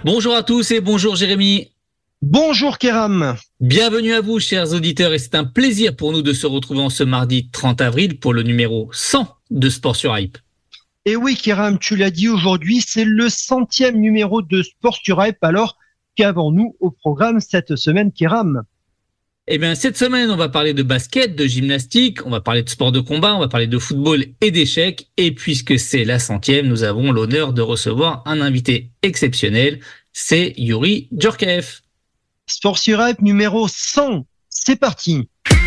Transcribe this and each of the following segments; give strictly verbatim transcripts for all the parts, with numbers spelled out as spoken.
Bonjour à tous et bonjour Jérémy. Bonjour Kéram. Bienvenue à vous chers auditeurs et c'est un plaisir pour nous de se retrouver en ce mardi trente avril pour le numéro cent de Sport sur Hype. Et oui Kéram, tu l'as dit, aujourd'hui c'est le centième numéro de Sport sur Hype. Alors qu'avons-nous au programme cette semaine Kéram? Eh bien cette semaine on va parler de basket, de gymnastique, on va parler de sport de combat, on va parler de football et d'échecs. Et puisque c'est la centième, nous avons l'honneur de recevoir un invité exceptionnel, c'est Youri Djorkaeff. Sport sur Hype numéro cent, c'est parti.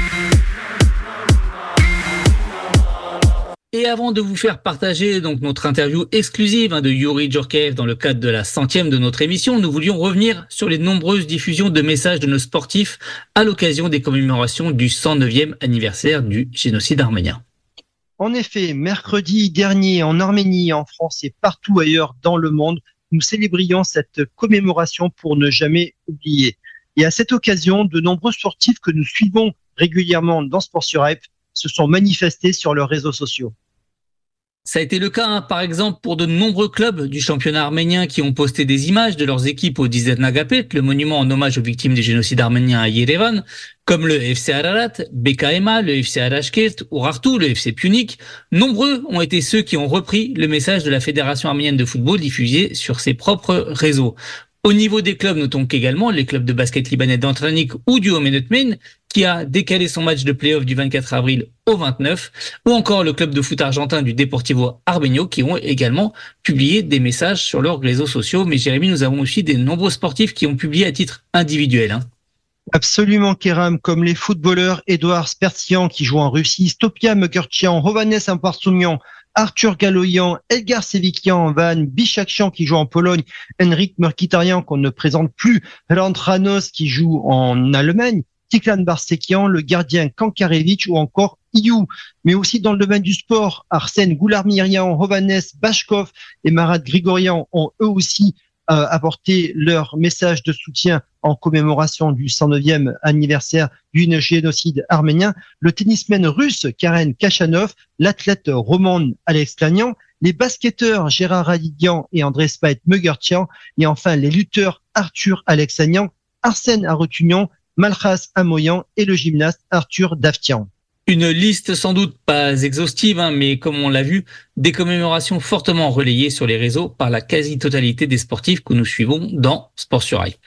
Et avant de vous faire partager donc notre interview exclusive hein, de Youri Djorkaeff dans le cadre de la centième de notre émission, nous voulions revenir sur les nombreuses diffusions de messages de nos sportifs à l'occasion des commémorations du cent neuvième anniversaire du génocide arménien. En effet, mercredi dernier en Arménie, en France et partout ailleurs dans le monde, nous célébrions cette commémoration pour ne jamais oublier. Et à cette occasion, de nombreux sportifs que nous suivons régulièrement dans Sport sur Hype se sont manifestés sur leurs réseaux sociaux. Ça a été le cas, hein, par exemple, pour de nombreux clubs du championnat arménien qui ont posté des images de leurs équipes au Dizet Agapet, le monument en hommage aux victimes du génocide arménien à Yerevan, comme le F C Ararat, B K M A, le F C Arashkert, Urartu, le F C Punic. Nombreux ont été ceux qui ont repris le message de la Fédération arménienne de football diffusé sur ses propres réseaux. Au niveau des clubs, notons qu'également les clubs de basket libanais d'Antranik ou du Homenetmen, qui a décalé son match de play-off du vingt-quatre avril au vingt-neuf, ou encore le club de foot argentin du Deportivo Armenio, qui ont également publié des messages sur leurs réseaux sociaux. Mais Jérémy, nous avons aussi des nombreux sportifs qui ont publié à titre individuel. Hein. Absolument, Kéram, comme les footballeurs Edouard Spertian qui joue en Russie, Stopia Mugurchian, Hovannes Imparsumian, Arthur Galoyan, Edgar Sevikian, Van Bichakchian qui joue en Pologne, Henrik Murkitarian qu'on ne présente plus, Rantranos qui joue en Allemagne, Tiklan Barsekian, le gardien Kankarevich ou encore Iou. Mais aussi dans le domaine du sport, Arsène Goularmirian, Hovannes Bashkov et Marat Grigorian ont eux aussi euh, apporté leur message de soutien en commémoration du cent neuvième anniversaire du génocide arménien, le tennisman russe Karen Kachanov, l'athlète roman Alex Klanian, les basketteurs Gérard Radidian et André Spait Mugurchian, et enfin les lutteurs Arthur Alexanian, Arsène Arutunian, Malchas Amoyan et le gymnaste Arthur Davtian. Une liste sans doute pas exhaustive, hein, mais comme on l'a vu, des commémorations fortement relayées sur les réseaux par la quasi-totalité des sportifs que nous suivons dans Sport sur Hype.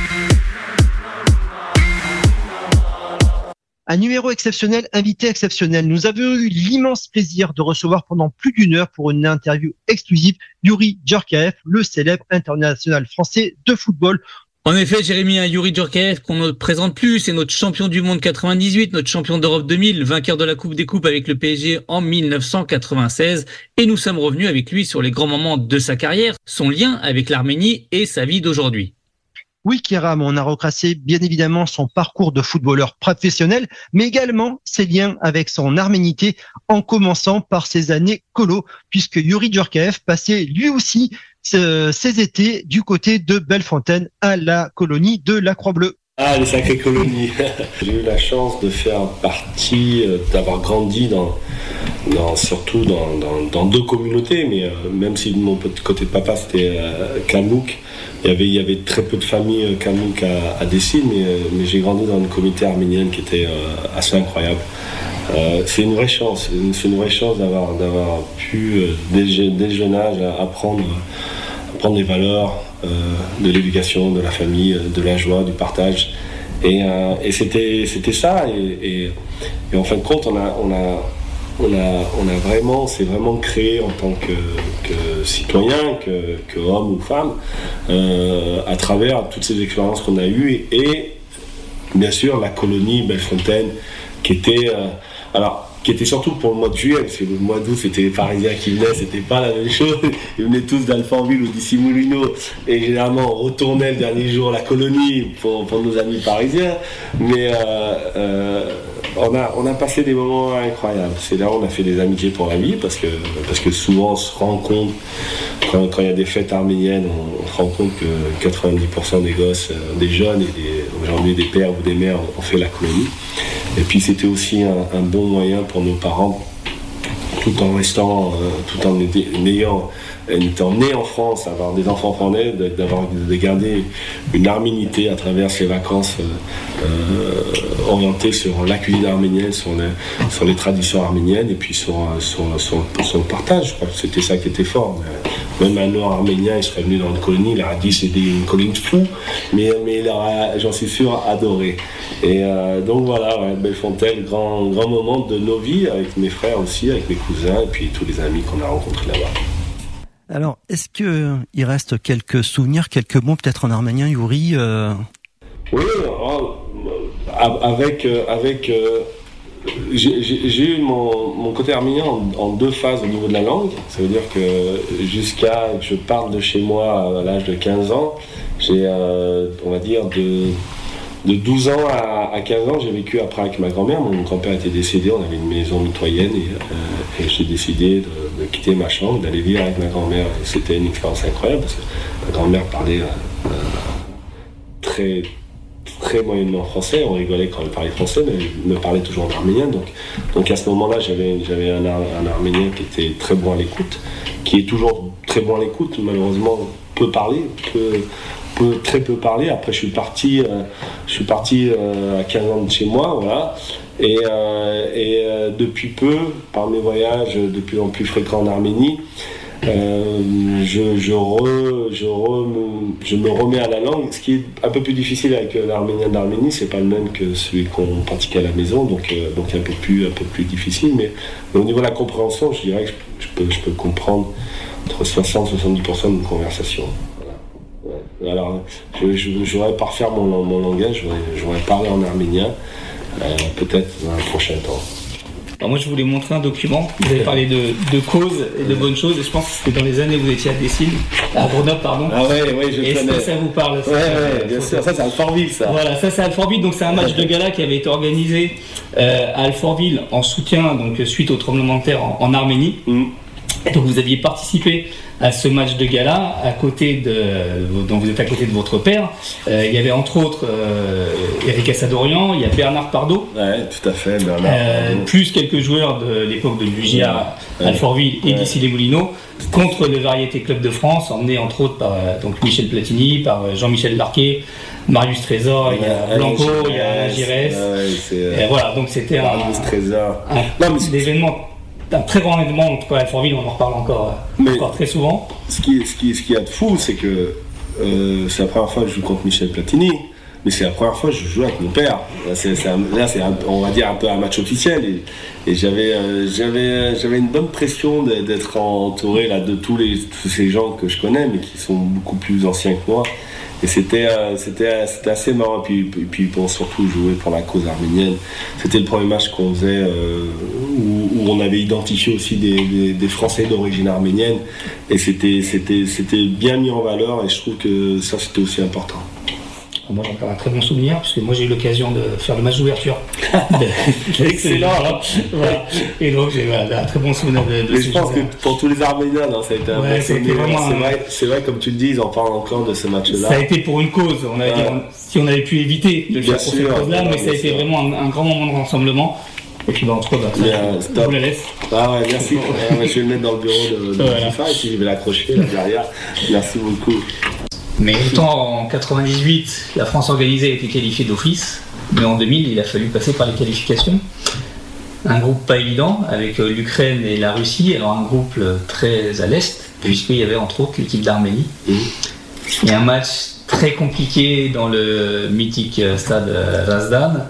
Un numéro exceptionnel, invité exceptionnel. Nous avons eu l'immense plaisir de recevoir pendant plus d'une heure pour une interview exclusive Youri Djorkaeff, le célèbre international français de football. En effet, Jérémy, un Youri Djorkaeff qu'on ne présente plus, c'est notre champion du monde quatre-vingt-dix-huit, notre champion d'Europe deux mille, vainqueur de la Coupe des Coupes avec le P S G en mille neuf cent quatre-vingt-seize. Et nous sommes revenus avec lui sur les grands moments de sa carrière, son lien avec l'Arménie et sa vie d'aujourd'hui. Oui, Kéram, on a retracé bien évidemment son parcours de footballeur professionnel, mais également ses liens avec son arménité, en commençant par ses années colo, puisque Youri Djorkaeff passait lui aussi ses étés du côté de Bellefontaine à la colonie de la Croix-Bleue. Ah, les sacrées colonies. J'ai eu la chance de faire partie, euh, d'avoir grandi dans, dans surtout dans, dans, dans deux communautés, mais euh, même si de mon côté de papa c'était euh, Kalmouk, il y avait, il y avait très peu de familles euh, Kalmouk à, à Dessine, mais, euh, mais j'ai grandi dans une communauté arménienne qui était euh, assez incroyable. Euh, c'est une vraie chance, c'est une vraie chance d'avoir, d'avoir pu, euh, dès, dès le jeune âge, apprendre, apprendre les valeurs, Euh, de l'éducation, de la famille, de la joie, du partage. Et, euh, et c'était, c'était ça. Et, et, et en fin de compte, on a, on a, on a, on a vraiment, c'est vraiment créé en tant que, que citoyen, que, que homme ou femme, euh, à travers toutes ces expériences qu'on a eues. Et, et bien sûr, la colonie Bellefontaine, qui était... Euh, alors, qui était surtout pour le mois de juillet, parce que le mois d'août c'était les Parisiens qui venaient, c'était pas la même chose. Ils venaient tous d'Alfortville ou d'ici Moulineaux, et généralement on retournait le dernier jour à la colonie pour, pour nos amis parisiens. Mais euh, euh, on, a, on a passé des moments incroyables. C'est là où on a fait des amitiés pour la vie, parce que, parce que souvent on se rend compte, quand, quand il y a des fêtes arméniennes, on, on se rend compte que quatre-vingt-dix pour cent des gosses, des jeunes et des, aujourd'hui des pères ou des mères ont fait la colonie. Et puis c'était aussi un, un bon moyen pour nos parents, tout en restant, euh, tout en ayant étant né en France, avoir des enfants français, d'avoir de garder une arménité à travers ses vacances euh, euh, orientées sur la cuisine arménienne, sur les, sur les traditions arméniennes et puis sur, sur, sur, sur le partage. Je crois que c'était ça qui était fort. Même un Nord arménien, il serait venu dans une colonie, il aurait dit que c'était une colonie de fous, mais, mais il aurait, j'en suis sûr, adoré. Et euh, donc voilà, ouais, Bellefontaine, grand, grand moment de nos vies, avec mes frères aussi, avec mes cousins, et puis tous les amis qu'on a rencontrés là-bas. Alors, est-ce qu'il reste quelques souvenirs, quelques mots peut-être en arménien, Yuri euh... Oui, avec... avec euh, j'ai, j'ai eu mon, mon côté arménien en, en deux phases au niveau de la langue. Ça veut dire que jusqu'à que je parte de chez moi à l'âge de quinze ans, j'ai, euh, on va dire, de... De douze ans à quinze ans, j'ai vécu après avec ma grand-mère. Mon grand-père était décédé, on avait une maison mitoyenne et, euh, et j'ai décidé de, de quitter ma chambre, d'aller vivre avec ma grand-mère. Et c'était une expérience incroyable parce que ma grand-mère parlait euh, très, très moyennement français. On rigolait quand elle parlait français, mais elle me parlait toujours en arménien. Donc, donc à ce moment-là, j'avais, j'avais un, un arménien qui était très bon à l'écoute, qui est toujours très bon à l'écoute, malheureusement peu parler, peu... Peu, très peu parlé. Après, je suis parti, euh, je suis parti euh, à quinze ans de chez moi, voilà. Et, euh, et euh, depuis peu, par mes voyages de plus en plus fréquents en Arménie, euh, je, je, re, je, re, je me remets à la langue. Ce qui est un peu plus difficile avec l'arménien d'Arménie, c'est pas le même que celui qu'on pratiquait à la maison, donc, euh, donc un peu plus, un peu plus difficile. Mais, mais au niveau de la compréhension, je dirais que je, je, peux, je peux comprendre entre soixante et soixante-dix pour cent d'une conversation. Alors, je, je, je voudrais pas refaire mon, mon langage, je voudrais, je voudrais parler en arménien, euh, peut-être dans un prochain temps. Alors moi, je voulais montrer un document. Vous avez parlé de, de causes et de bonnes choses. Et je pense que c'était dans les années où vous étiez à Dessines, à Grenoble, pardon. Ah ouais, ouais, je Est-ce connais. que ça vous parle? Ouais, ouais, bien sûr. Ça, c'est Alfortville, ça. Voilà, ça, c'est Alfortville. Donc, c'est un match de gala qui avait été organisé euh, à Alfortville en soutien, donc suite au tremblement de terre en, en Arménie. Mm. Et donc, vous aviez participé à ce match de gala à côté de, dont vous êtes à côté de votre père. Euh, il y avait entre autres euh, Eric Assadorian, il y a Bernard Pardo. Ouais, tout à fait, Bernard. Euh, plus quelques joueurs de l'époque de l'U G A ouais, Alfortville ouais, et d'Issy-les-Moulineaux contre le Variété Club de France, emmené entre autres par donc Michel Platini, par Jean-Michel Larquet, Marius Trésor, ouais, il y a Blanco, Giresse, il y a Alain Giresse. Ouais, voilà, donc c'était Marius un, Trésor. un, un événement. Un très grand événement, en tout cas à Alfortville, on en reparle encore, encore très souvent. Ce qui, ce qui, ce qui y a de fou, c'est que euh, c'est la première fois que je joue contre Michel Platini, mais c'est la première fois que je joue avec mon père. Là, c'est, c'est un, là, c'est un, on va dire un peu un match officiel. Et, et j'avais, euh, j'avais, j'avais une bonne pression d'être entouré là, de tous, les, tous ces gens que je connais, mais qui sont beaucoup plus anciens que moi. Et c'était, euh, c'était, c'était assez marrant. Et puis, et puis bon, surtout jouer pour la cause arménienne. C'était le premier match qu'on faisait euh, où, où on avait identifié aussi des, des, des Français d'origine arménienne. Et c'était, c'était, c'était bien mis en valeur. Et je trouve que ça, c'était aussi important. Moi, j'en garde un très bon souvenir, puisque moi, j'ai eu l'occasion de faire le match d'ouverture. Excellent, hein. Voilà. Et donc, j'ai voilà, un très bon souvenir de, de Mais je pense que pour tous les Arméniens, non, ça a été un ouais, bon souvenir. C'est vrai, c'est vrai, comme tu le dis, ils en parlent encore de ce match-là. Ça a été pour une cause. On avait ouais. dit, on, si on avait pu éviter de le faire pour sûr, cette cause-là, mais ça a été sûr. vraiment un, un grand moment de rassemblement. Et puis, bah, entre autres, bah, ça, yeah, je vous la laisse. Ah ouais, merci. ouais, je vais le mettre dans le bureau de, de voilà. FIFA et puis je vais l'accrocher là derrière. Merci beaucoup. Mais autant en quatre-vingt-dix-huit, la France organisée a été qualifiée d'office, mais en deux mille, il a fallu passer par les qualifications. Un groupe pas évident, avec l'Ukraine et la Russie, alors un groupe très à l'est, puisqu'il y avait entre autres l'équipe d'Arménie. Et un match très compliqué dans le mythique stade Razdan.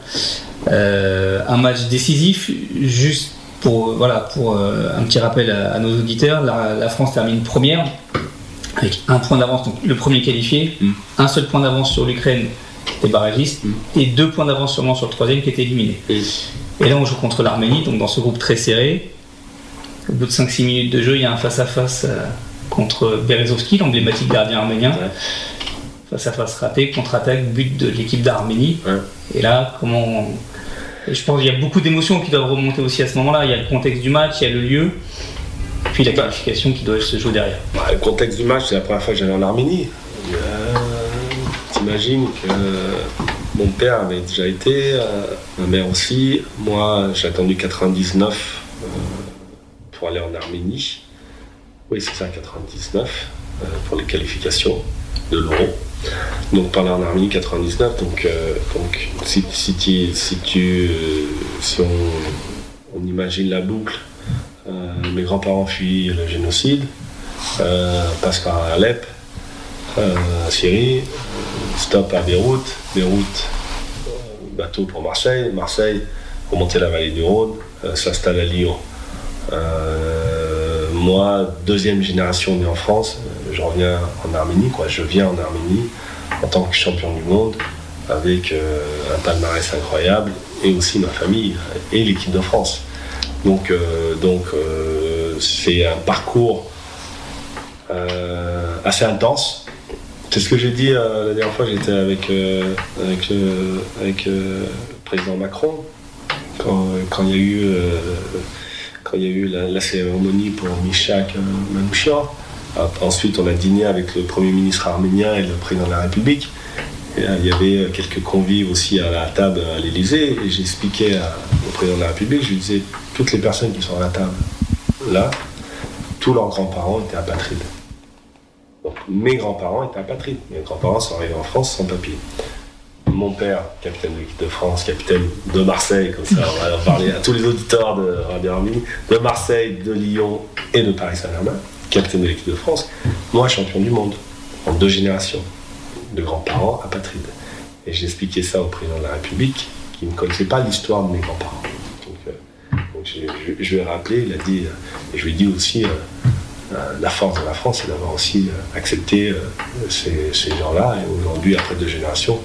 Euh, un match décisif, juste pour, voilà, pour euh, un petit rappel à, à nos auditeurs, la, la France termine première, avec un point d'avance, donc le premier qualifié, mm. un seul point d'avance sur l'Ukraine, qui était barragiste, mm. et deux points d'avance seulement sur le troisième, qui était éliminé. Mm. Et là, on joue contre l'Arménie, donc dans ce groupe très serré. Au bout de cinq six minutes de jeu, il y a un face-à-face euh, contre Berezovski, l'emblématique gardien arménien. Ouais. Face-à-face raté, contre-attaque, but de l'équipe d'Arménie. Ouais. Et là, comment on... Et je pense qu'il y a beaucoup d'émotions qui doivent remonter aussi à ce moment-là. Il y a le contexte du match, il y a le lieu. Puis la qualification qui doit se jouer derrière. Bah, le contexte du match, c'est la première fois que j'allais en Arménie. Euh, T'imagines que euh, mon père avait déjà été, euh, ma mère aussi. Moi, j'ai attendu quatre-vingt-dix-neuf euh, pour aller en Arménie. Oui, c'est ça, quatre-vingt-dix-neuf, euh, pour les qualifications de l'Euro. Donc, parler en Arménie, quatre-vingt-dix-neuf. Donc, euh, donc si, si, tu, si, tu, euh, si on, on imagine la boucle, euh, mes grands-parents fuient le génocide, euh, passent par Alep, euh, Syrie, stop à Beyrouth, Beyrouth, bateau pour Marseille, Marseille, remonter la vallée du Rhône, euh, s'installe à Lyon. Euh, moi, deuxième génération née en France, je reviens en Arménie, quoi. Je viens en Arménie en tant que champion du monde, avec euh, un palmarès incroyable, et aussi ma famille et l'équipe de France. Donc, euh, donc euh, c'est un parcours euh, assez intense. C'est ce que j'ai dit euh, la dernière fois, j'étais avec, euh, avec, euh, avec euh, le président Macron, quand, quand il y a eu, euh, quand il y a eu la, la cérémonie pour Mishak euh, Manouchian. Ensuite, on a dîné avec le Premier ministre arménien et le président de la République. Et, euh, il y avait quelques convives aussi à la table à l'Élysée, et j'expliquais à, au président de la République, je lui disais, toutes les personnes qui sont à la table, là, tous leurs grands-parents étaient apatrides. Donc, mes grands-parents étaient apatrides. Mes grands-parents sont arrivés en France sans papier. Mon père, capitaine de l'équipe de France, capitaine de Marseille, comme ça, on va en parler à tous les auditeurs de Radio Arménie, de Marseille, de Lyon et de Paris Saint-Germain, capitaine de l'équipe de France. Moi, champion du monde, en deux générations, de grands-parents apatrides. Et j'expliquais ça au président de la République, qui ne connaissait pas l'histoire de mes grands-parents. Donc, euh, donc je, je, je lui ai rappelé, il a dit, euh, et je lui ai dit aussi, euh, euh, la force de la France, c'est d'avoir aussi euh, accepté euh, ces, ces gens-là. Et aujourd'hui, après deux générations,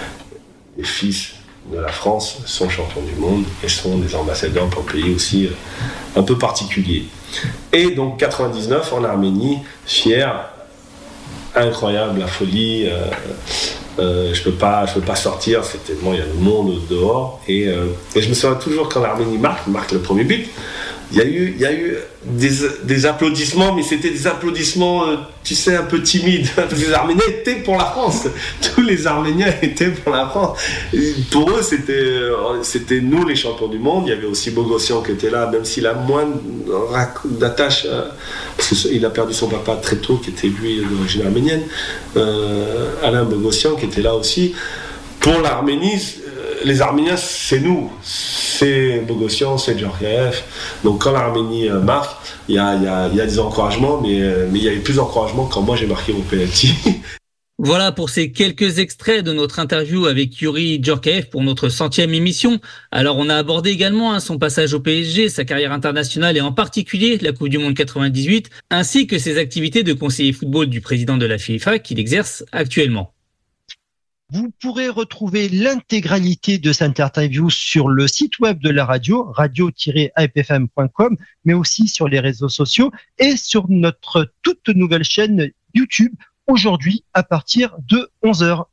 les fils de la France sont champions du monde et sont des ambassadeurs pour le pays aussi euh, un peu particulier. Et donc quatre-vingt-dix-neuf en Arménie, fier, incroyable, la folie. Euh, euh, je peux pas, je peux pas sortir. C'est tellement il y a le monde dehors. Et, euh, et je me souviens toujours quand l'Arménie marque, marque le premier but. Il y a eu, il y a eu des, des applaudissements, mais c'était des applaudissements, euh, tu sais, un peu timides. Les Arméniens étaient pour la France. Tous les Arméniens étaient pour la France. Et pour eux, c'était, c'était nous les champions du monde. Il y avait aussi Bogossian qui était là, même s'il a moins d'attache, euh, parce qu'il a perdu son papa très tôt, qui était lui d'origine arménienne. Euh, Alain Bogossian qui était là aussi. Pour l'Arménie, les Arméniens, c'est nous. C'est Bogossian, c'est Djorkaeff. Donc quand l'Arménie marque, il y a, y, a, y a des encouragements, mais mais il y a eu plus d'encouragements quand moi j'ai marqué mon penalty. Voilà pour ces quelques extraits de notre interview avec Youri Djorkaeff pour notre centième émission. Alors on a abordé également hein, son passage au P S G, sa carrière internationale et en particulier la Coupe du Monde quatre-vingt-dix-huit, ainsi que ses activités de conseiller football du président de la FIFA qu'il exerce actuellement. Vous pourrez retrouver l'intégralité de cette interview sur le site web de la radio, radio tiret a f f m point com, mais aussi sur les réseaux sociaux et sur notre toute nouvelle chaîne YouTube, aujourd'hui à partir de onze heures.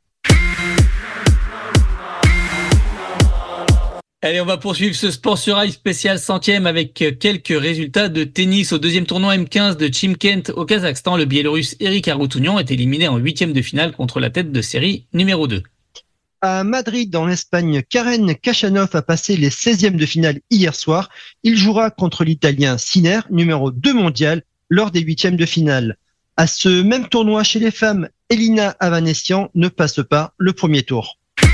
Allez, on va poursuivre ce Sport sur Rail spécial centième avec quelques résultats de tennis. Au deuxième tournoi M quinze de Chimkent au Kazakhstan, le Biélorusse Eric Aroutounian est éliminé en huitième de finale contre la tête de série numéro deux. À Madrid, en Espagne, Karen Khachanov a passé les seizièmes de finale hier soir. Il jouera contre l'Italien Sinner, numéro deux mondial, lors des huitièmes de finale. À ce même tournoi chez les femmes, Elina Avanesian ne passe pas le premier tour.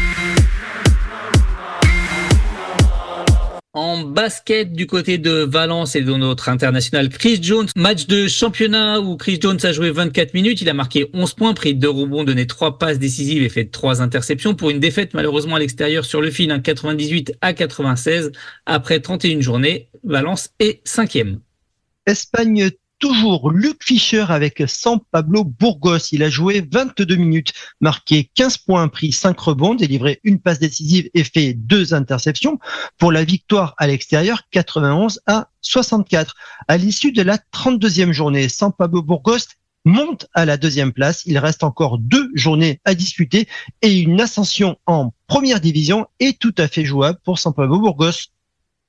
En basket, du côté de Valence et de notre international Chris Jones, match de championnat où Chris Jones a joué vingt-quatre minutes, il a marqué onze points, pris deux rebonds, donné trois passes décisives et fait trois interceptions pour une défaite malheureusement à l'extérieur sur le fil, hein, quatre-vingt-dix-huit à quatre-vingt-seize. Après trente et une journées, Valence est cinquième. Espagne toujours, Luc Fischer avec San Pablo Burgos. Il a joué vingt-deux minutes, marqué quinze points, pris cinq rebonds, délivré une passe décisive et fait deux interceptions pour la victoire à l'extérieur quatre-vingt-onze à soixante-quatre. À l'issue de la trente-deuxième journée, San Pablo Burgos monte à la deuxième place. Il reste encore deux journées à disputer et une ascension en première division est tout à fait jouable pour San Pablo Burgos.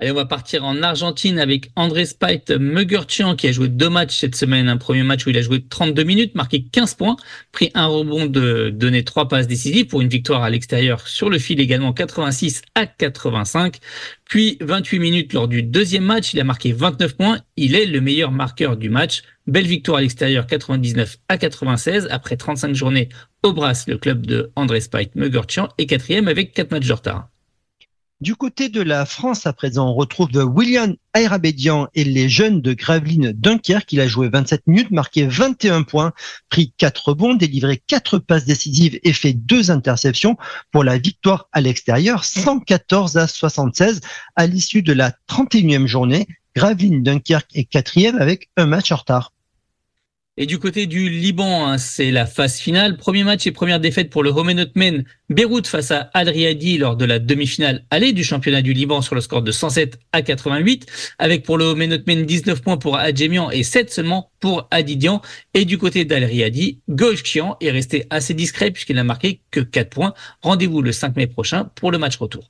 Allez, on va partir en Argentine avec André Spite Mugurtchian qui a joué deux matchs cette semaine. Un premier match où il a joué trente-deux minutes, marqué quinze points, pris un rebond, de donné trois passes décisives pour une victoire à l'extérieur sur le fil également quatre-vingt-six à quatre-vingt-cinq. Puis vingt-huit minutes lors du deuxième match, il a marqué vingt-neuf points. Il est le meilleur marqueur du match. Belle victoire à l'extérieur quatre-vingt-dix-neuf à quatre-vingt-seize. Après trente-cinq journées au Brás, le club de André Spite Mugurtchian est quatrième avec quatre matchs de retard. Du côté de la France, à présent, on retrouve William Ayrabédian et les jeunes de Gravelines Dunkerque. Il a joué vingt-sept minutes, marqué vingt et un points, pris quatre rebonds, délivré quatre passes décisives et fait deux interceptions pour la victoire à l'extérieur, cent quatorze à soixante-seize à l'issue de la trente et unième journée. Gravelines Dunkerque est quatrième avec un match en retard. Et du côté du Liban, hein, c'est la phase finale. Premier match et première défaite pour le Homenotmen Beyrouth face à Al Riyadi lors de la demi-finale aller du championnat du Liban sur le score de cent sept à quatre-vingt-huit, avec pour le Homenotmen dix-neuf points pour Adjemian et sept seulement pour Adidian. Et du côté d'Al Riyadi, Gochkian est resté assez discret puisqu'il n'a marqué que quatre points. Rendez-vous le cinq mai prochain pour le match retour.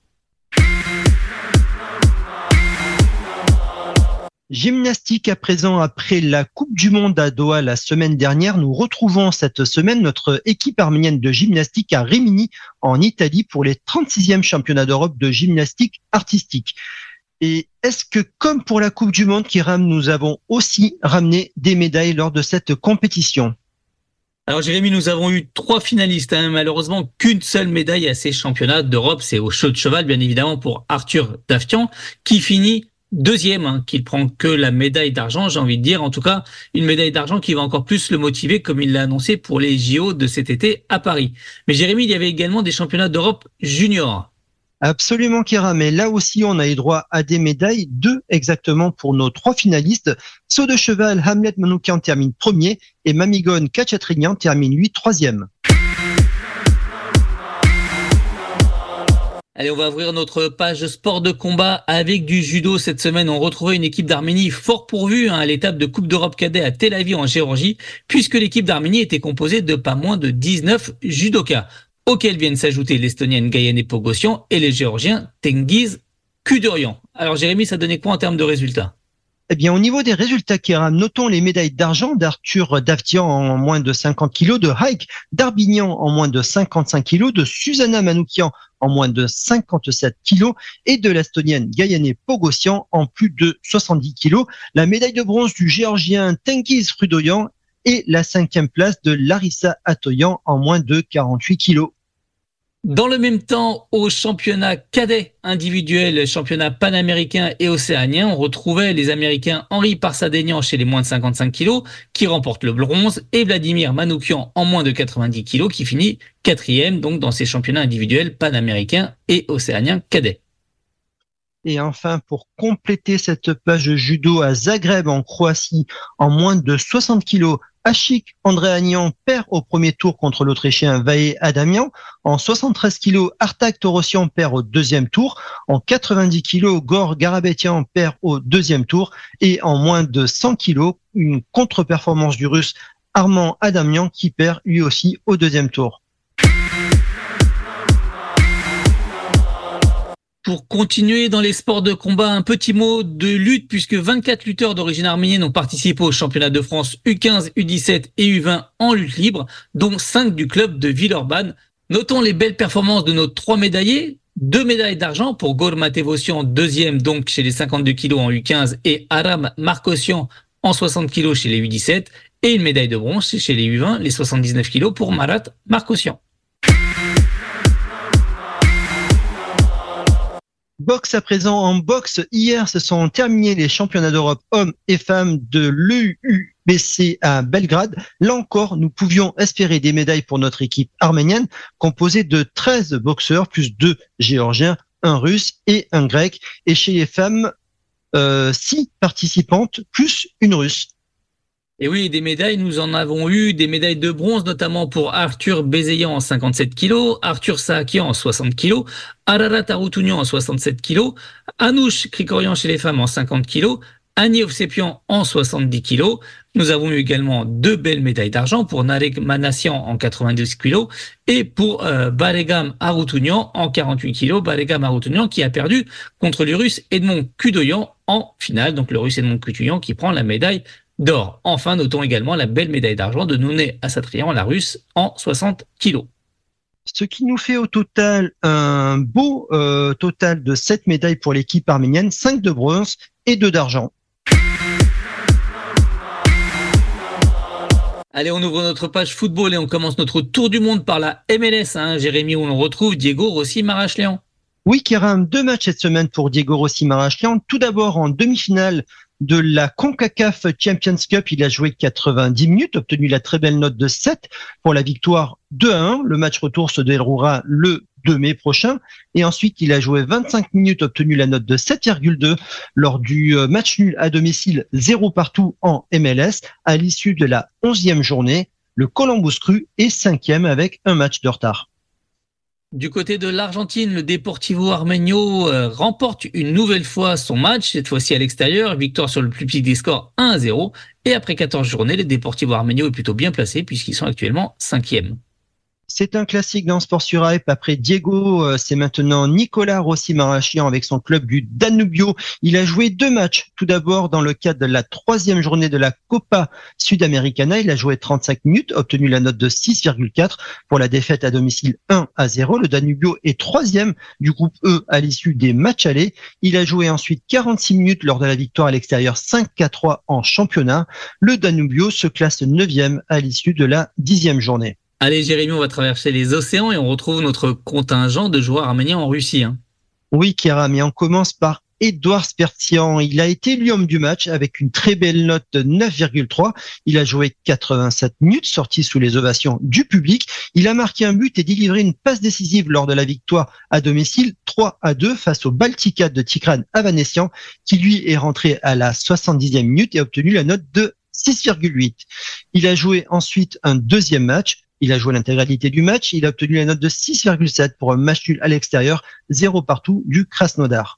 Gymnastique à présent, après la Coupe du Monde à Doha la semaine dernière, nous retrouvons cette semaine notre équipe arménienne de gymnastique à Rimini en Italie pour les trente-sixièmes championnats d'Europe de gymnastique artistique. Et est-ce que, comme pour la Coupe du Monde, Kiram, nous avons aussi ramené des médailles lors de cette compétition? Alors Jérémy, nous avons eu trois finalistes, hein, malheureusement qu'une seule médaille à ces championnats d'Europe, c'est au show de cheval bien évidemment pour Arthur Davtian qui finit deuxième, hein, qu'il prend que la médaille d'argent, j'ai envie de dire. En tout cas, une médaille d'argent qui va encore plus le motiver, comme il l'a annoncé pour les J O de cet été à Paris. Mais Jérémy, il y avait également des championnats d'Europe junior. Absolument, Kira, mais là aussi, on a eu droit à des médailles, deux exactement pour nos trois finalistes. Saut de cheval, Hamlet Manoukian termine premier et Mamigon Kachatrignan termine lui troisième. Allez, on va ouvrir notre page sport de combat avec du judo. Cette semaine, on retrouvait une équipe d'Arménie fort pourvue hein, à l'étape de Coupe d'Europe cadet à Tel Aviv en Géorgie, puisque l'équipe d'Arménie était composée de pas moins de dix-neuf judokas, auxquels viennent s'ajouter l'Estonienne Gayane Pogosyan et les Géorgiens Tengiz Kudurian. Alors Jérémy, ça donnait quoi en termes de résultats ? Eh bien, au niveau des résultats, Kira, notons les médailles d'argent d'Arthur Davtian en moins de cinquante kilos, de Haïk Darbignan en moins de cinquante-cinq kilos, de Susanna Manoukian en moins de cinquante-sept kilos et de l'Estonienne Gayane Pogosyan en plus de soixante-dix kilos. La médaille de bronze du Géorgien Tengiz Kudurian et la cinquième place de Larissa Atoyan en moins de quarante-huit kilos. Dans le même temps, au championnat cadet individuel, championnat panaméricain et océanien, on retrouvait les Américains Henri Parsadenian chez les moins de cinquante-cinq kilos qui remporte le bronze et Vladimir Manoukian en moins de quatre-vingt-dix kilos qui finit quatrième donc dans ces championnats individuels panaméricains et océaniens cadets. Et enfin, pour compléter cette page judo à Zagreb en Croatie en moins de soixante kilos, Achik Andréanian perd au premier tour contre l'Autrichien Vahe Adamian. En soixante-treize kilos, Artak Torossian perd au deuxième tour. En quatre-vingt-dix kilos, Gor Garabetian perd au deuxième tour. Et en moins de cent kilos, une contre-performance du Russe Armand Adamian qui perd lui aussi au deuxième tour. Pour continuer dans les sports de combat, un petit mot de lutte puisque vingt-quatre lutteurs d'origine arménienne ont participé au championnat de France U quinze, U dix-sept et U vingt en lutte libre, dont cinq du club de Villeurbanne. Notons les belles performances de nos trois médaillés. Deux médailles d'argent pour Gor Matevosian, deuxième donc chez les cinquante-deux kilos en U quinze et Aram Markosian en soixante kilos chez les U dix-sept et une médaille de bronze chez les U vingt, les soixante-dix-neuf kilos pour Marat Markosian. Boxe à présent, en boxe, hier se sont terminés les championnats d'Europe hommes et femmes de l'E U B C à Belgrade. Là encore, nous pouvions espérer des médailles pour notre équipe arménienne, composée de treize boxeurs, plus deux géorgiens, un russe et un grec. Et chez les femmes, euh, six participantes, plus une russe. Et oui, des médailles, nous en avons eu, des médailles de bronze, notamment pour Arthur Bézeyan en cinquante-sept kilos, Arthur Saakian en soixante kilos, Ararat Aroutunian en soixante-sept kilos, Anouche Krikorian chez les femmes en cinquante kilos, Annie Ovsepian en soixante-dix kilos. Nous avons eu également deux belles médailles d'argent pour Narek Manassian en quatre-vingt-douze kilos et pour euh, Baregam Arutunyan en quarante-huit kilos. Baregam Arutunyan qui a perdu contre le russe Edmond Kudoyan en finale. Donc le russe Edmond Kudoyan qui prend la médaille d'or. Enfin, notons également la belle médaille d'argent de Noune Asatrian, la russe, en soixante kilos. Ce qui nous fait au total un beau euh, total de sept médailles pour l'équipe arménienne, cinq de bronze et deux d'argent. Allez, on ouvre notre page football et on commence notre tour du monde par la M L S, hein, Jérémy, où l'on retrouve Diego Rossi Marachlian. Oui, Kéram, deux matchs cette semaine pour Diego Rossi Marachlian. Tout d'abord, en demi-finale de la CONCACAF Champions Cup, il a joué quatre-vingt-dix minutes, obtenu la très belle note de sept pour la victoire deux à un. Le match retour se déroulera le deux mai prochain. Et ensuite, il a joué vingt-cinq minutes, obtenu la note de sept virgule deux lors du match nul à domicile zéro partout en M L S. À l'issue de la onzième journée, le Columbus Crew est cinquième avec un match de retard. Du côté de l'Argentine, le Deportivo Armenio euh, remporte une nouvelle fois son match, cette fois-ci à l'extérieur, victoire sur le plus petit des scores un à zéro. Et après quatorze journées, le Deportivo Armenio est plutôt bien placé puisqu'ils sont actuellement cinquième. C'est un classique dans Sport sur Hype. Après Diego, c'est maintenant Nicolas Rossi Marachlian avec son club du Danubio. Il a joué deux matchs. Tout d'abord, dans le cadre de la troisième journée de la Copa Sudamericana, il a joué trente-cinq minutes, obtenu la note de six virgule quatre pour la défaite à domicile un à zéro. Le Danubio est troisième du groupe E à l'issue des matchs allés. Il a joué ensuite quarante-six minutes lors de la victoire à l'extérieur cinq à trois en championnat. Le Danubio se classe neuvième à l'issue de la dixième journée. Allez Jérémy, on va traverser les océans et on retrouve notre contingent de joueurs arméniens en Russie. Hein. Oui, Kéram, et on commence par Edouard Spertian. Il a été l'homme du match avec une très belle note de neuf virgule trois. Il a joué quatre-vingt-sept minutes, sorti sous les ovations du public. Il a marqué un but et délivré une passe décisive lors de la victoire à domicile trois à deux face au Baltika de Tigran Avanessian, qui lui est rentré à la soixante-dixième minute et a obtenu la note de six virgule huit. Il a joué ensuite un deuxième match. Il a joué l'intégralité du match. Il a obtenu la note de six virgule sept pour un match nul à l'extérieur, zéro partout du Krasnodar.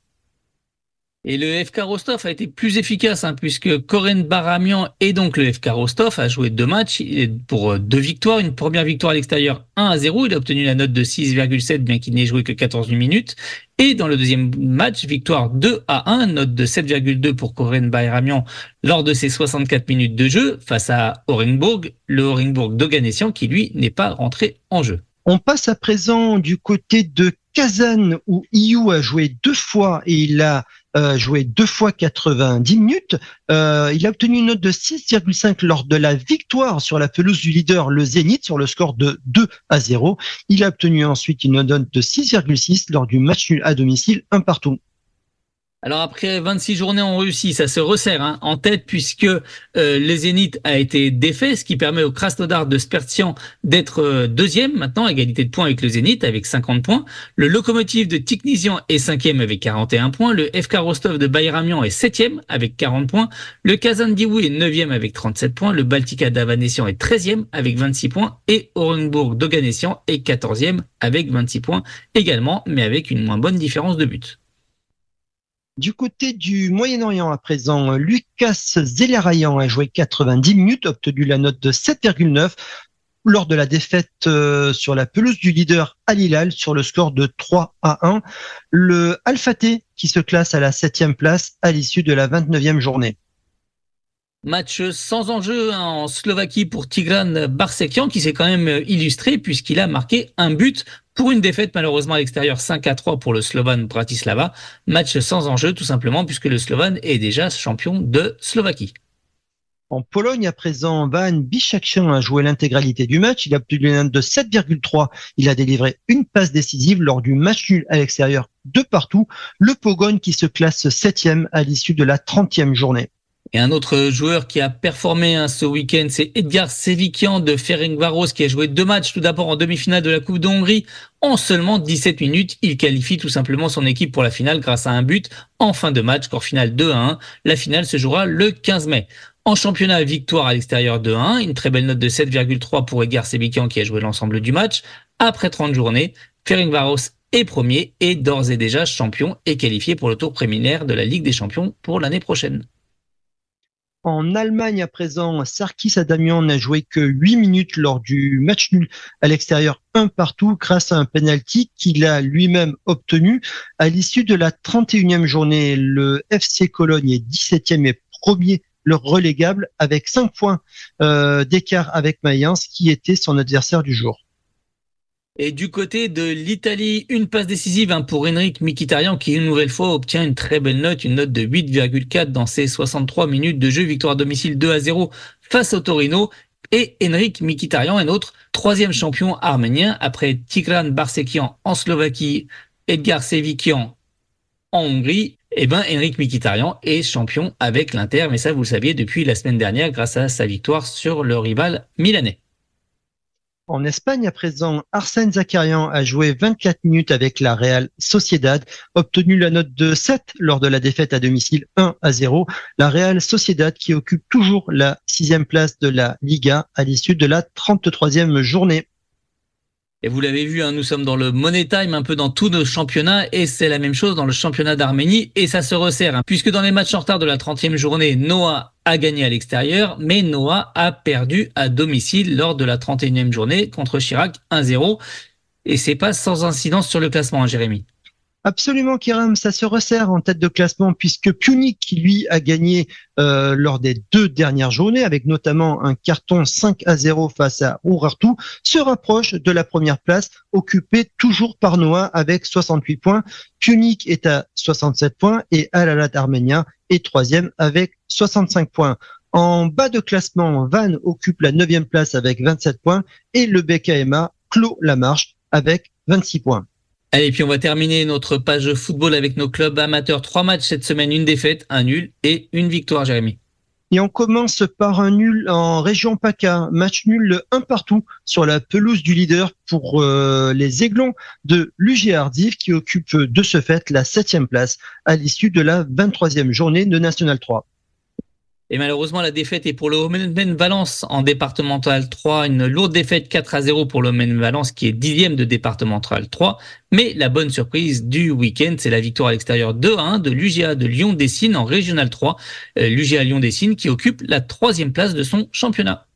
Et le F K Rostov a été plus efficace, hein, puisque Koren Baramian et donc le F K Rostov a joué deux matchs pour deux victoires. Une première victoire à l'extérieur un à zéro. Il a obtenu la note de six virgule sept, bien qu'il n'ait joué que quatorze minutes. Et dans le deuxième match, victoire deux à un, note de sept virgule deux pour Koren Baramian lors de ses soixante-quatre minutes de jeu face à Orenburg, le Orenburg d'Oganessian qui lui n'est pas rentré en jeu. On passe à présent du côté de Kazan où I U a joué deux fois et il a euh, joué deux fois quatre-vingt-dix minutes. Euh, il a obtenu une note de six virgule cinq lors de la victoire sur la pelouse du leader, le Zénith, sur le score de deux à zéro. Il a obtenu ensuite une note de six virgule six lors du match nul à domicile, un partout. Alors après vingt-six journées en Russie, ça se resserre hein, en tête puisque euh, le Zénith a été défait, ce qui permet au Krasnodar de Spertian d'être euh, deuxième maintenant, à égalité de points avec le Zénith avec cinquante points. Le Lokomotiv de Tikhnisian est cinquième avec quarante et un points. Le F K Rostov de Bayramian est septième avec quarante points. Le Kazan Diwoui est neuvième avec trente-sept points. Le Baltika d'Avanessian est treizième avec vingt-six points. Et Orenburg d'Oganessian est quatorzième avec vingt-six points également, mais avec une moins bonne différence de but. Du côté du Moyen-Orient à présent, Lucas Zelarayan a joué quatre-vingt-dix minutes, obtenu la note de sept virgule neuf lors de la défaite euh, sur la pelouse du leader Al Hilal sur le score de trois à un. Le Al-Fateh qui se classe à la septième place à l'issue de la vingt-neuvième journée. Match sans enjeu hein, en Slovaquie pour Tigran Barsekian qui s'est quand même illustré puisqu'il a marqué un but pour une défaite malheureusement à l'extérieur cinq à trois pour le Slovan Bratislava. Match sans enjeu tout simplement puisque le Slovan est déjà champion de Slovaquie. En Pologne à présent, Van Bišakčian a joué l'intégralité du match. Il a obtenu une note de sept virgule trois. Il a délivré une passe décisive lors du match nul à l'extérieur de partout. Le Pogoń qui se classe septième à l'issue de la trentième journée. Et un autre joueur qui a performé hein, ce week-end, c'est Edgar Sevikian de Ferencváros qui a joué deux matchs tout d'abord en demi-finale de la Coupe de Hongrie. En seulement dix-sept minutes, il qualifie tout simplement son équipe pour la finale grâce à un but en fin de match, score final deux à un. La finale se jouera le quinze mai. En championnat, victoire à l'extérieur deux à un, une très belle note de sept virgule trois pour Edgar Sevikian qui a joué l'ensemble du match. Après trente journées, Ferencváros est premier et d'ores et déjà champion et qualifié pour le tour préliminaire de la Ligue des Champions pour l'année prochaine. En Allemagne à présent, Sarkis Adamian n'a joué que huit minutes lors du match nul à l'extérieur un partout grâce à un penalty qu'il a lui-même obtenu à l'issue de la trente et unième journée. Le F C Cologne est dix-septième et premier le relégable avec cinq points euh, d'écart avec Mayence qui était son adversaire du jour. Et du côté de l'Italie, une passe décisive hein, pour Henrik Mkhitaryan qui une nouvelle fois obtient une très belle note, une note de huit virgule quatre dans ses soixante-trois minutes de jeu, victoire à domicile deux à zéro face au Torino. Et Henrik Mkhitaryan est notre troisième champion arménien après Tigran Barsekian en Slovaquie, Edgar Sevikian en Hongrie. Et ben Henrik Mkhitaryan est champion avec l'Inter, mais ça vous le saviez depuis la semaine dernière grâce à sa victoire sur le rival milanais. En Espagne, à présent, Arsène Zakarian a joué vingt-quatre minutes avec la Real Sociedad, obtenu la note de sept lors de la défaite à domicile un à zéro. La Real Sociedad qui occupe toujours la sixième place de la Liga à l'issue de la trente-troisième journée. Et vous l'avez vu, hein, nous sommes dans le Money Time, un peu dans tous nos championnats, et c'est la même chose dans le championnat d'Arménie, et ça se resserre, hein, puisque dans les matchs en retard de la trentième journée, Noah a gagné à l'extérieur, mais Noah a perdu à domicile lors de la trente et unième journée contre Chirac un zéro, et c'est pas sans incidence sur le classement, hein, Jérémy. Absolument, Kiram, ça se resserre en tête de classement puisque Punic, qui lui a gagné euh, lors des deux dernières journées, avec notamment un carton cinq à zéro face à Urartu, se rapproche de la première place, occupée toujours par Noah avec soixante-huit points. Punic est à soixante-sept points et Al Ahly Arménia est troisième avec soixante-cinq points. En bas de classement, Van occupe la neuvième place avec vingt-sept points et le B K M A clôt la marche avec vingt-six points. Allez, puis on va terminer notre page football avec nos clubs amateurs. Trois matchs cette semaine, une défaite, un nul et une victoire, Jérémy. Et on commence par un nul en région PACA, match nul un partout sur la pelouse du leader pour euh, les Aiglons de l'U G Ardiv qui occupe de ce fait la septième place à l'issue de la vingt-troisième journée de National trois. Et malheureusement, la défaite est pour le Omen Valence en départemental trois. Une lourde défaite quatre à zéro pour le Omen Valence qui est dixième de départemental trois. Mais la bonne surprise du week-end, c'est la victoire à l'extérieur deux à un de l'U G A de Lyon-Dessines en régional trois. Euh, L'U G A Lyon-Dessines qui occupe la troisième place de son championnat.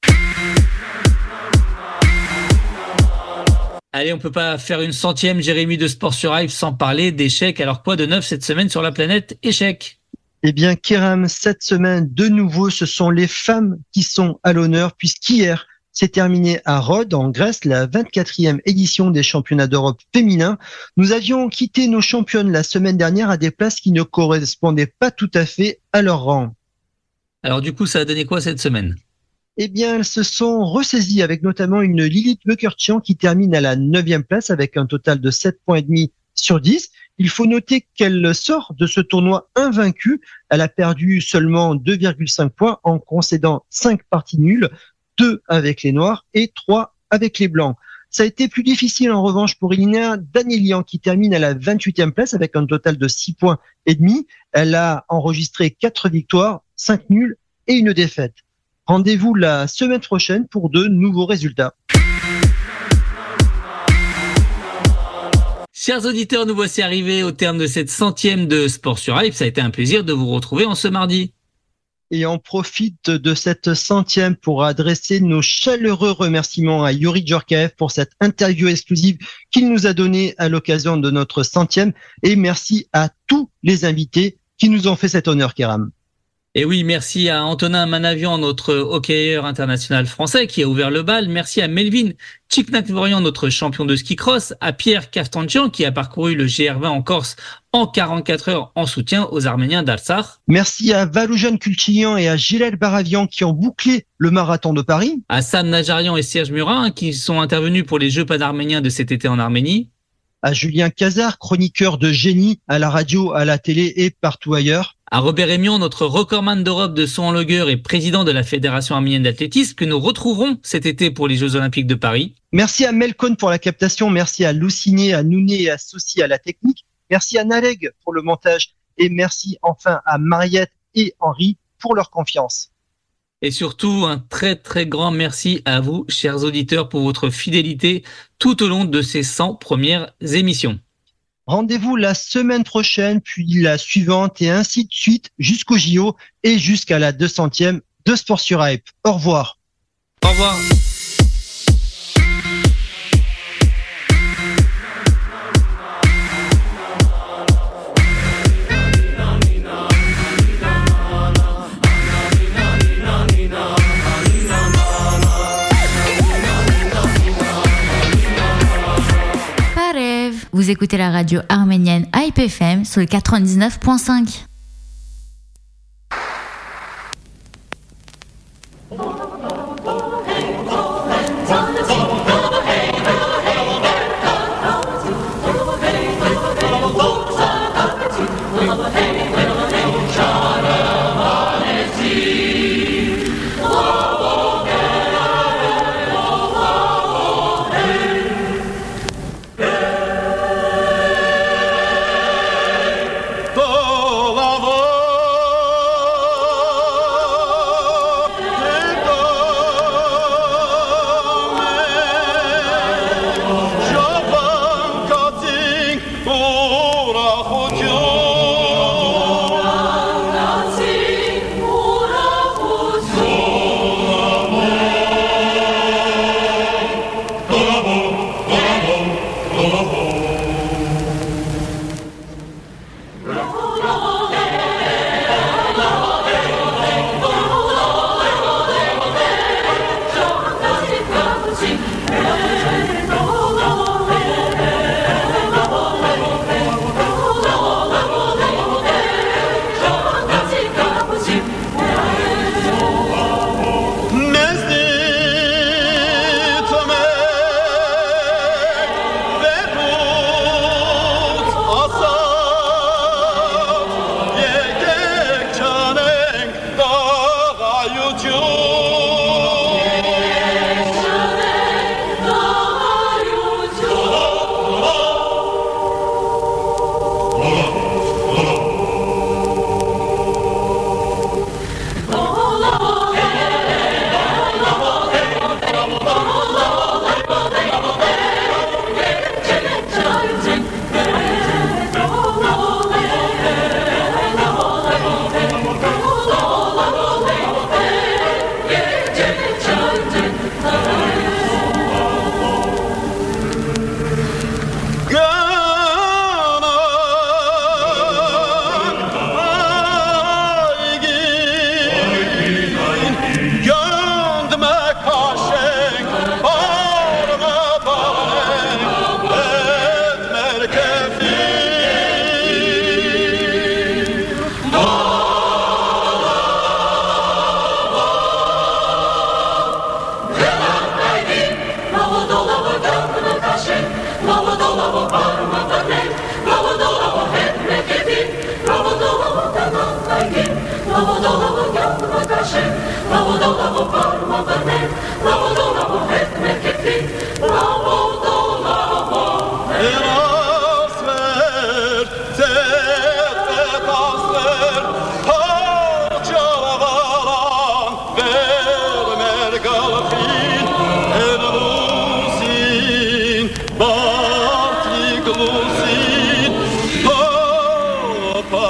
Allez, on peut pas faire une centième Jérémy de Sport sur Live sans parler d'échecs. Alors quoi de neuf cette semaine sur la planète échecs? Eh bien, Kiram, cette semaine, de nouveau, ce sont les femmes qui sont à l'honneur, puisqu'hier s'est terminée à Rhodes, en Grèce, la vingt-quatrième édition des championnats d'Europe féminins. Nous avions quitté nos championnes la semaine dernière à des places qui ne correspondaient pas tout à fait à leur rang. Alors du coup, ça a donné quoi cette semaine? Eh bien, elles se sont ressaisies avec notamment une Lilith Mukherjian qui termine à la neuvième place avec un total de sept points et demi sur dix. Il faut noter qu'elle sort de ce tournoi invaincue. Elle a perdu seulement deux virgule cinq points en concédant cinq parties nulles, deux avec les Noirs et trois avec les Blancs. Ça a été plus difficile en revanche pour Elina Danielian qui termine à la vingt-huitième place avec un total de six points et demi. Elle a enregistré quatre victoires, cinq nuls et une défaite. Rendez-vous la semaine prochaine pour de nouveaux résultats. Chers auditeurs, nous voici arrivés au terme de cette centième de Sport sur Hype. Ça a été un plaisir de vous retrouver en ce mardi. Et on profite de cette centième pour adresser nos chaleureux remerciements à Yuri Djorkaeff pour cette interview exclusive qu'il nous a donnée à l'occasion de notre centième. Et merci à tous les invités qui nous ont fait cet honneur, Kéram. Et oui, merci à Antonin Manavian, notre hockeyeur international français qui a ouvert le bal. Merci à Melvin Tchiknakvorian, notre champion de ski cross. À Pierre Kaftanjian qui a parcouru le G R vingt en Corse en quarante-quatre heures en soutien aux Arméniens d'Artsakh. Merci à Valoujan Kulchian et à Gilles Baravian qui ont bouclé le marathon de Paris. À Sam Najarian et Serge Murin qui sont intervenus pour les Jeux panarméniens de cet été en Arménie. À Julien Cazard, chroniqueur de génie à la radio, à la télé et partout ailleurs. À Robert Rémion, notre recordman d'Europe de saut en longueur et président de la Fédération arménienne d'athlétisme que nous retrouverons cet été pour les Jeux Olympiques de Paris. Merci à Melkon pour la captation, merci à Louciné, à Nouné et à Soci à la technique. Merci à Nareg pour le montage et merci enfin à Mariette et Henri pour leur confiance. Et surtout, un très très grand merci à vous, chers auditeurs, pour votre fidélité tout au long de ces cent premières émissions. Rendez-vous la semaine prochaine, puis la suivante et ainsi de suite jusqu'au J O et jusqu'à la deux centième de Sport sur Hype. Au revoir. Au revoir. Vous écoutez la radio arménienne Hype F M sur le quatre-vingt-dix-neuf point cinq.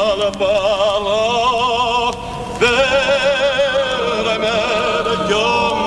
Yo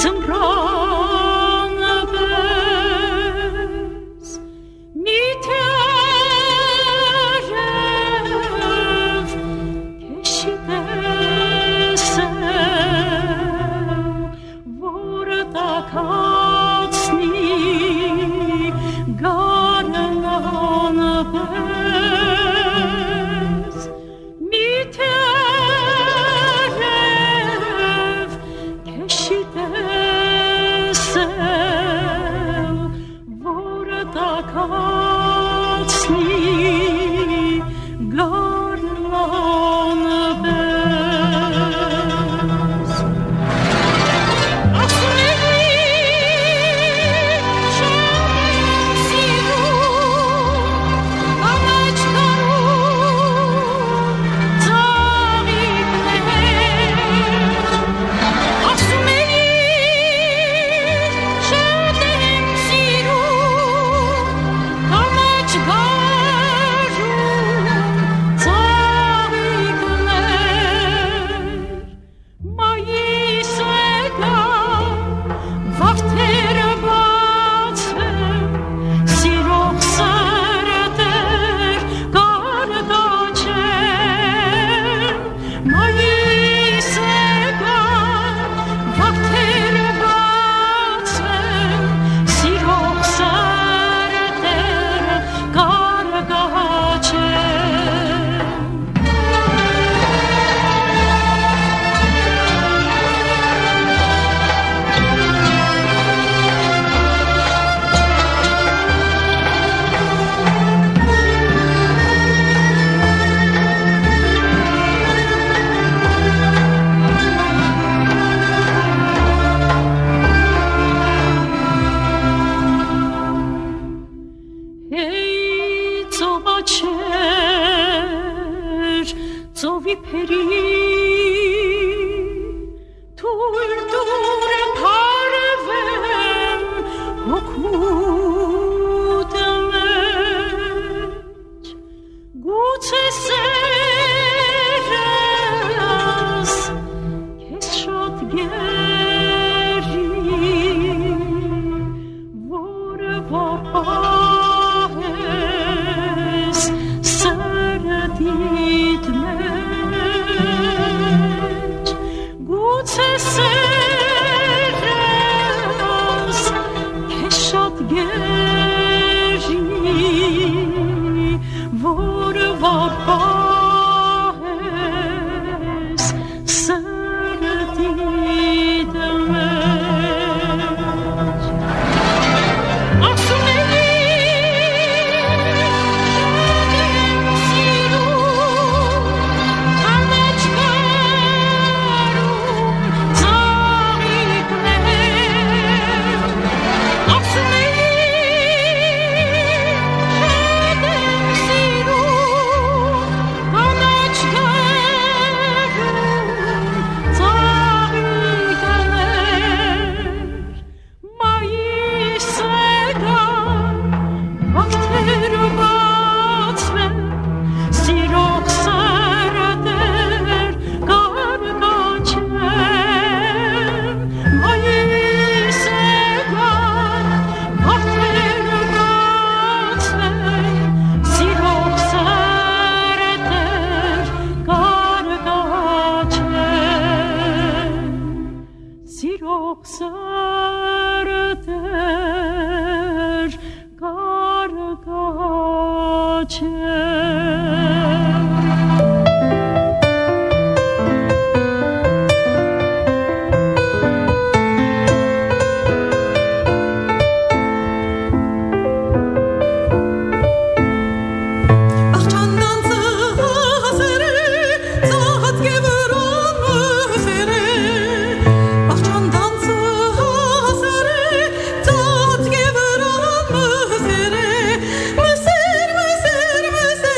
Mesir, mesir, mesir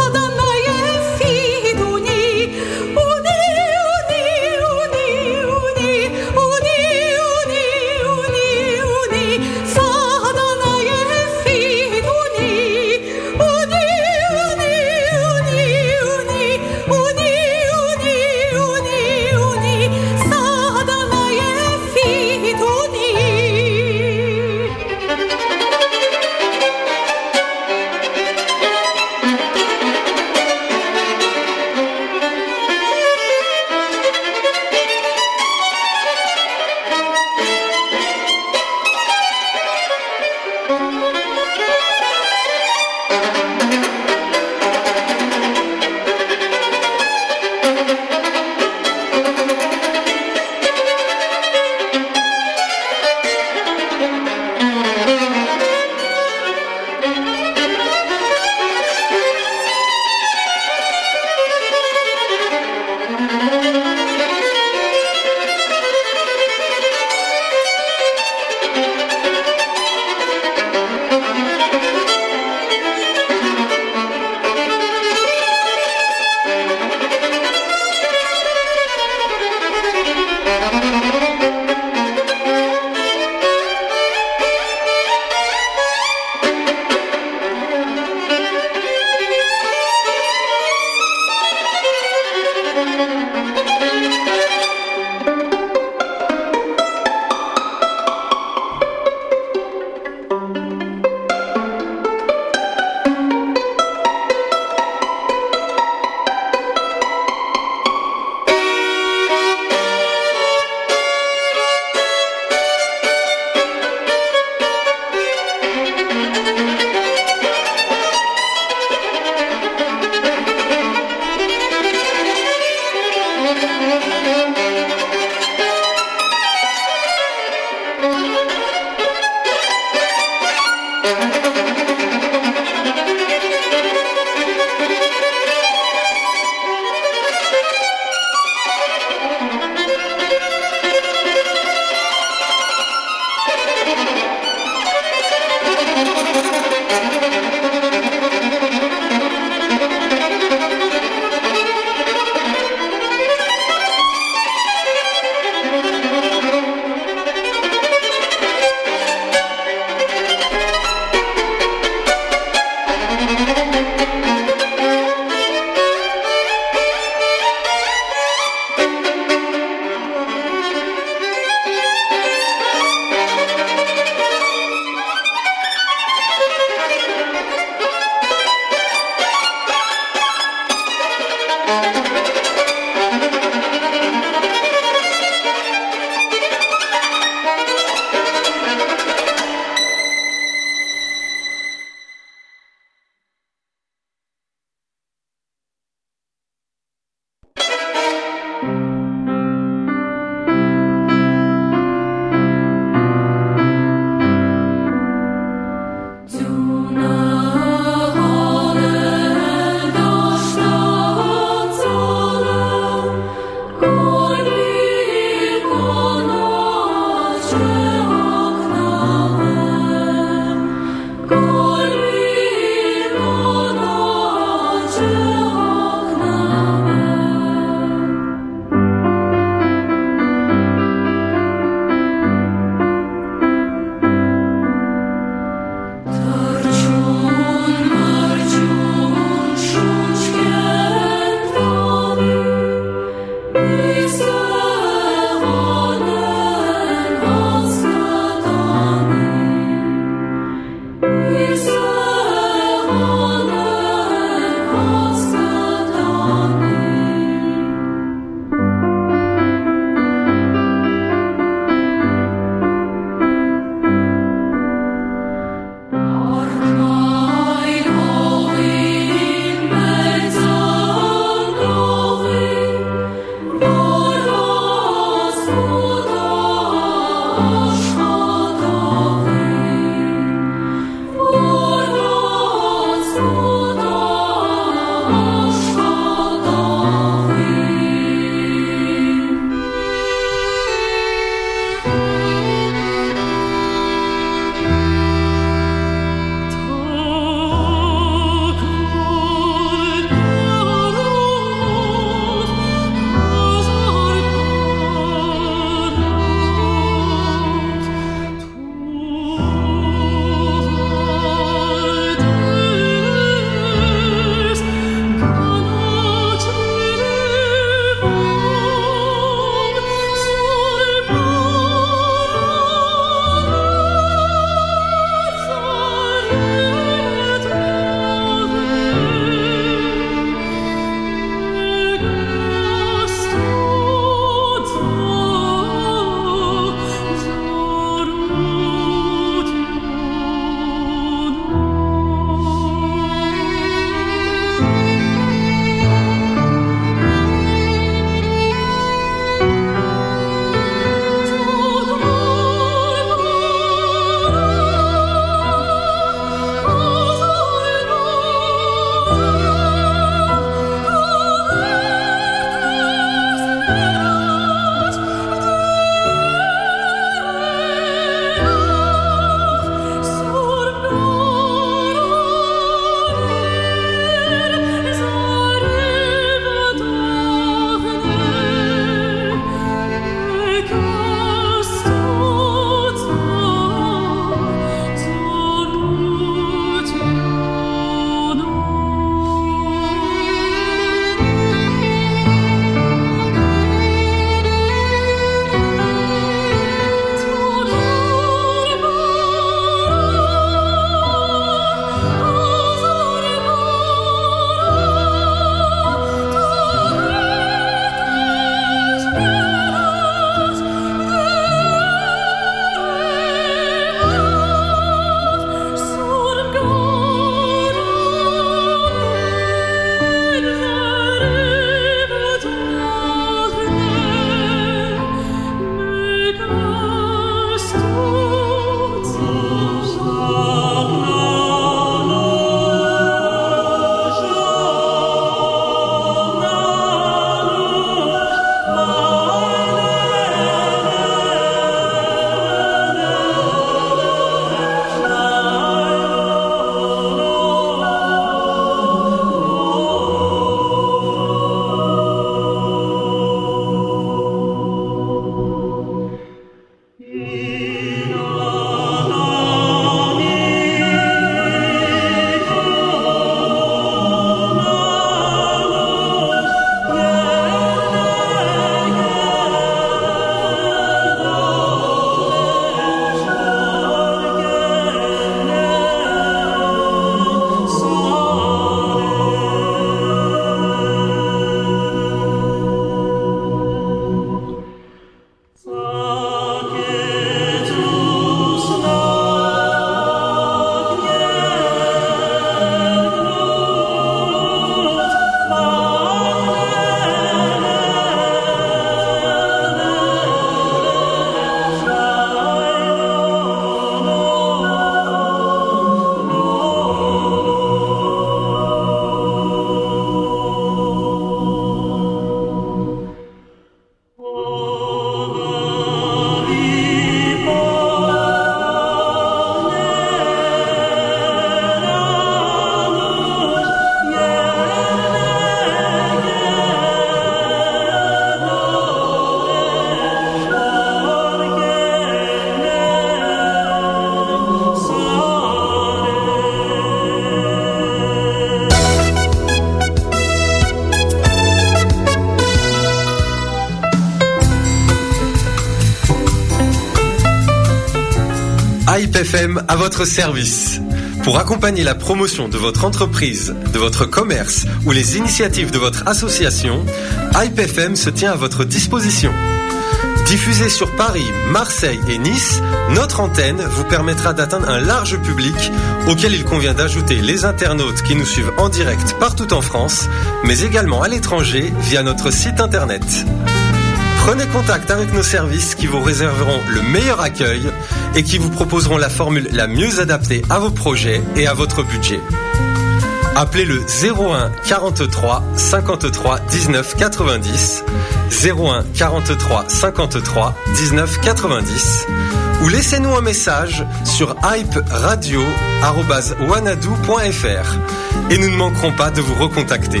Hype F M à votre service. Pour accompagner la promotion de votre entreprise, de votre commerce ou les initiatives de votre association, Hype F M se tient à votre disposition. Diffusée sur Paris, Marseille et Nice, notre antenne vous permettra d'atteindre un large public auquel il convient d'ajouter les internautes qui nous suivent en direct partout en France, mais également à l'étranger via notre site internet. Prenez contact avec nos services qui vous réserveront le meilleur accueil et qui vous proposeront la formule la mieux adaptée à vos projets et à votre budget. Appelez le zéro un quarante-trois cinquante-trois dix-neuf quatre-vingt-dix, zéro un quarante-trois cinquante-trois dix-neuf quatre-vingt-dix, ou laissez-nous un message sur hype radio arobase wanadoo point f r et nous ne manquerons pas de vous recontacter.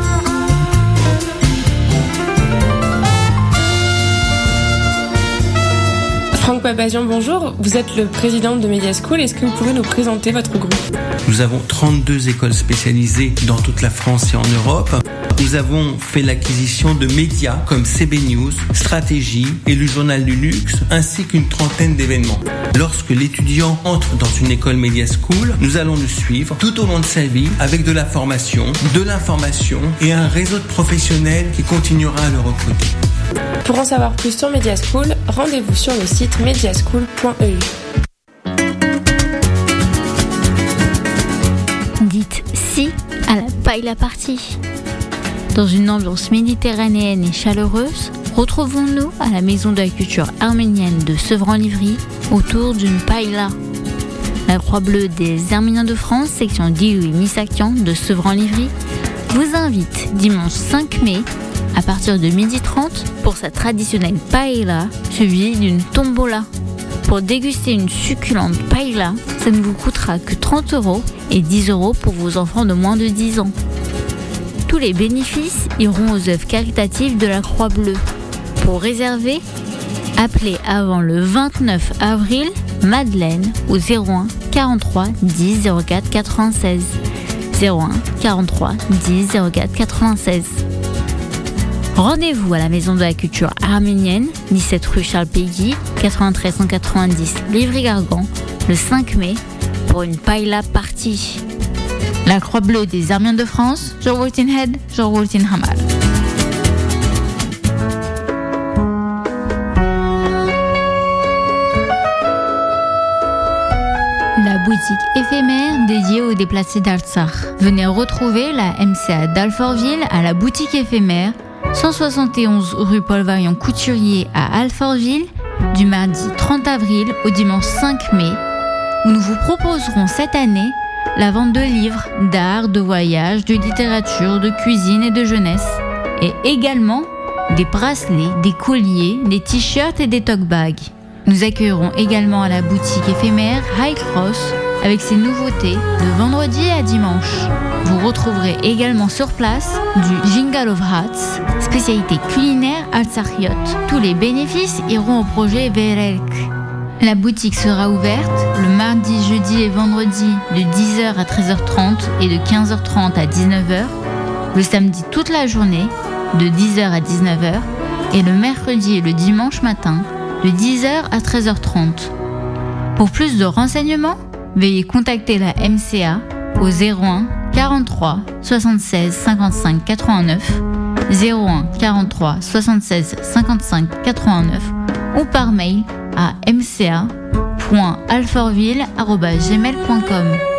Franck Papazian, bonjour. Vous êtes le président de Media School. Est-ce que vous pouvez nous présenter votre groupe ? Nous avons trente-deux écoles spécialisées dans toute la France et en Europe. Nous avons fait l'acquisition de médias comme C B News, Stratégie et le Journal du Luxe, ainsi qu'une trentaine d'événements. Lorsque l'étudiant entre dans une école Media School, nous allons le suivre tout au long de sa vie avec de la formation, de l'information et un réseau de professionnels qui continuera à le recruter. Pour en savoir plus sur Media School, rendez-vous sur le site mediaschool point e u. Dites si à la paella party. Dans une ambiance méditerranéenne et chaleureuse, retrouvons-nous à la Maison de la Culture Arménienne de Sevran-Livry autour d'une paella. La Croix Bleue des Arméniens de France, section Diouy Missakian de Sevran-Livry, vous invite dimanche cinq mai à partir de midi trente pour sa traditionnelle paella suivie d'une tombola. Pour déguster une succulente paella, ça ne vous coûtera que trente euros et dix euros pour vos enfants de moins de dix ans. Tous les bénéfices iront aux œuvres caritatives de la Croix Bleue. Pour réserver, appelez avant le vingt-neuf avril Madeleine au zéro un quarante-trois dix zéro quatre quatre-vingt-seize. zéro un quarante-trois dix zéro quatre quatre-vingt-seize. Rendez-vous à la Maison de la Culture Arménienne, dix-sept rue Charles Péguy, quatre-vingt-treize cent quatre-vingt-dix Livry-Gargan, le cinq mai, pour une paella party. La Croix Bleue des Arméniens de France, Jorwoltin Head, Jorwoltin Hamal. La boutique éphémère dédiée aux déplacés d'Artsakh. Venez retrouver la M C A d'Alfortville à la boutique éphémère, cent soixante et onze rue Paul Varian Couturier à Alfortville, du mardi trente avril au dimanche cinq mai, où nous vous proposerons cette année la vente de livres, d'art, de voyage, de littérature, de cuisine et de jeunesse, et également des bracelets, des colliers, des t-shirts et des tote bags. Nous accueillerons également à la boutique éphémère High Cross avec ses nouveautés de vendredi à dimanche. Vous retrouverez également sur place du Jingle of Hats, spécialité culinaire alsariote. Tous les bénéfices iront au projet Verelk. La boutique sera ouverte le mardi, jeudi et vendredi de dix heures à treize heures trente et de quinze heures trente à dix-neuf heures, le samedi toute la journée de dix heures à dix-neuf heures et le mercredi et le dimanche matin de dix heures à treize heures trente. Pour plus de renseignements, veuillez contacter la M C A au zéro un quarante-trois soixante-seize cinquante-cinq quatre-vingt-neuf, zéro un quarante-trois soixante-seize cinquante-cinq quatre-vingt-neuf ou par mail à m c a point alfortville arobase gmail point com.